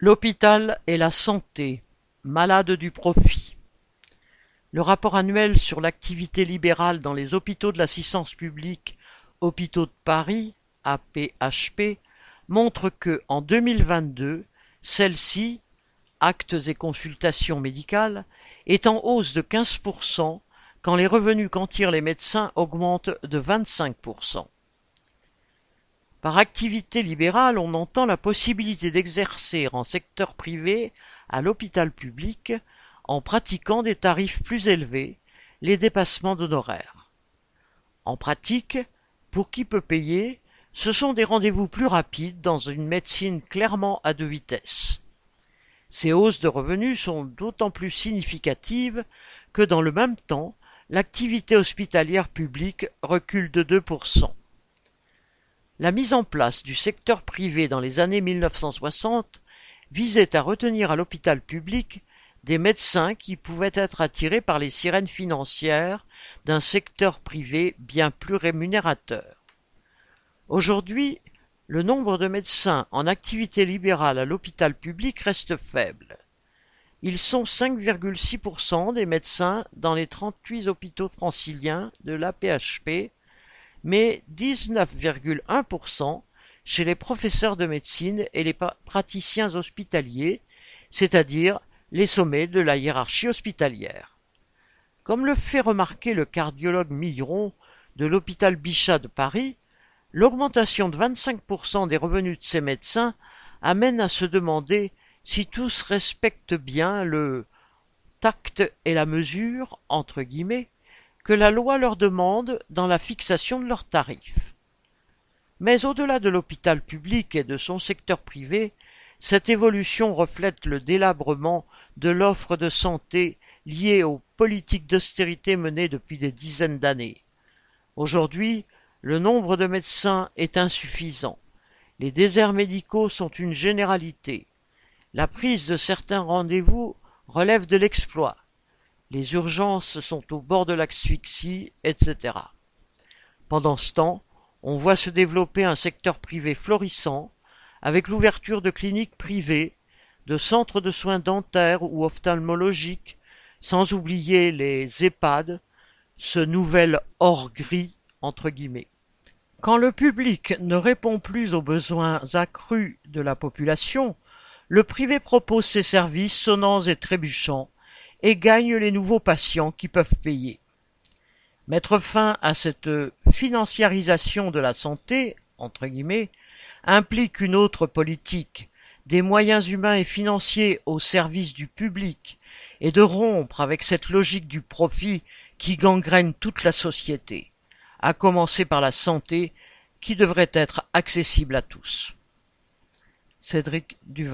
L'hôpital et la santé, malades du profit. Le rapport annuel sur l'activité libérale dans les hôpitaux de l'assistance publique Hôpitaux de Paris, AP-HP, montre que, en 2022, celle-ci, actes et consultations médicales, est en hausse de 15% quand les revenus qu'en tirent les médecins augmentent de 25%. Par activité libérale, on entend la possibilité d'exercer en secteur privé à l'hôpital public en pratiquant des tarifs plus élevés, les dépassements d'honoraires. En pratique, pour qui peut payer, ce sont des rendez-vous plus rapides dans une médecine clairement à deux vitesses. Ces hausses de revenus sont d'autant plus significatives que dans le même temps, l'activité hospitalière publique recule de 2%. La mise en place du secteur privé dans les années 1960 visait à retenir à l'hôpital public des médecins qui pouvaient être attirés par les sirènes financières d'un secteur privé bien plus rémunérateur. Aujourd'hui, le nombre de médecins en activité libérale à l'hôpital public reste faible. Ils sont 5,6% des médecins dans les 38 hôpitaux franciliens de l'AP-HP, mais 19,1% chez les professeurs de médecine et les praticiens hospitaliers, c'est-à-dire les sommets de la hiérarchie hospitalière. Comme le fait remarquer le cardiologue Migron de l'hôpital Bichat de Paris, l'augmentation de 25% des revenus de ces médecins amène à se demander si tous respectent bien le « tact et la mesure » entre guillemets, que la loi leur demande dans la fixation de leurs tarifs. Mais au-delà de l'hôpital public et de son secteur privé, cette évolution reflète le délabrement de l'offre de santé liée aux politiques d'austérité menées depuis des dizaines d'années. Aujourd'hui, le nombre de médecins est insuffisant. Les déserts médicaux sont une généralité. La prise de certains rendez-vous relève de l'exploit. Les urgences sont au bord de l'asphyxie, etc. Pendant ce temps, on voit se développer un secteur privé florissant, avec l'ouverture de cliniques privées, de centres de soins dentaires ou ophtalmologiques, sans oublier les EHPAD, ce nouvel or gris, entre guillemets. Quand le public ne répond plus aux besoins accrus de la population, le privé propose ses services sonnants et trébuchants, et gagne les nouveaux patients qui peuvent payer. Mettre fin à cette financiarisation de la santé, entre guillemets, implique une autre politique, des moyens humains et financiers au service du public, et de rompre avec cette logique du profit qui gangrène toute la société, à commencer par la santé qui devrait être accessible à tous. Cédric Duval.